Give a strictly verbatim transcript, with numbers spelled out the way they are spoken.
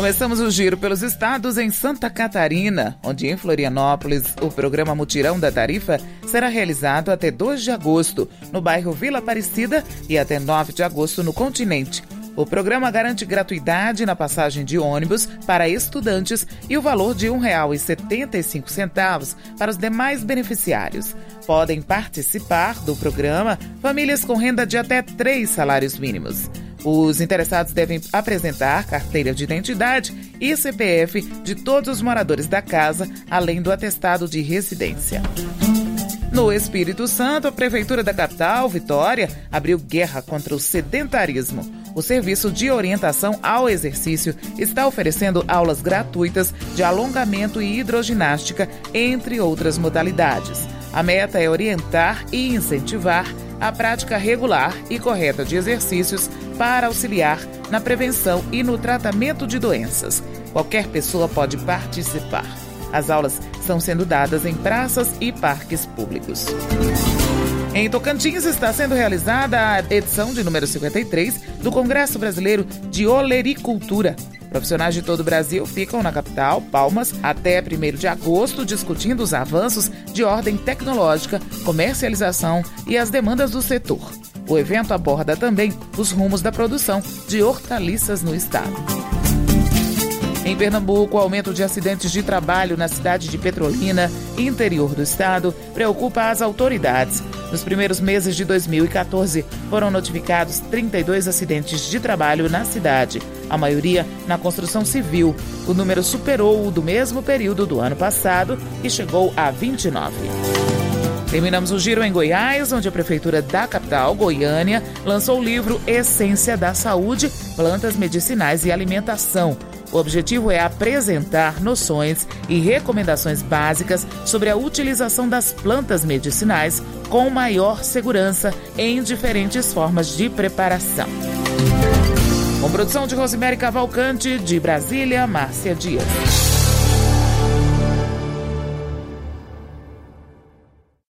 Começamos o giro pelos estados em Santa Catarina, onde em Florianópolis o programa Mutirão da Tarifa será realizado até dois de agosto, no bairro Vila Aparecida, e até nove de agosto no Continente. O programa garante gratuidade na passagem de ônibus para estudantes e o valor de um real e setenta e cinco centavos para os demais beneficiários. Podem participar do programa famílias com renda de até três salários mínimos. Os interessados devem apresentar carteira de identidade e C P F de todos os moradores da casa, além do atestado de residência. No Espírito Santo, a Prefeitura da capital, Vitória, abriu guerra contra o sedentarismo. O Serviço de Orientação ao Exercício está oferecendo aulas gratuitas de alongamento e hidroginástica, entre outras modalidades. A meta é orientar e incentivar a prática regular e correta de exercícios para auxiliar na prevenção e no tratamento de doenças. Qualquer pessoa pode participar. As aulas estão sendo dadas em praças e parques públicos. Em Tocantins está sendo realizada a edição de número cinquenta e três do Congresso Brasileiro de Olericultura. Profissionais de todo o Brasil ficam na capital, Palmas, até primeiro de agosto, discutindo os avanços de ordem tecnológica, comercialização e as demandas do setor. O evento aborda também os rumos da produção de hortaliças no estado. Em Pernambuco, o aumento de acidentes de trabalho na cidade de Petrolina, interior do estado, preocupa as autoridades. Nos primeiros meses de dois mil e catorze, foram notificados trinta e dois acidentes de trabalho na cidade, a maioria na construção civil. O número superou o do mesmo período do ano passado, que chegou a vinte e nove. Terminamos o giro em Goiás, onde a Prefeitura da capital, Goiânia, lançou o livro Essência da Saúde, Plantas Medicinais e Alimentação. O objetivo é apresentar noções e recomendações básicas sobre a utilização das plantas medicinais com maior segurança em diferentes formas de preparação. Com produção de Rosemary Cavalcante, de Brasília, Márcia Dias.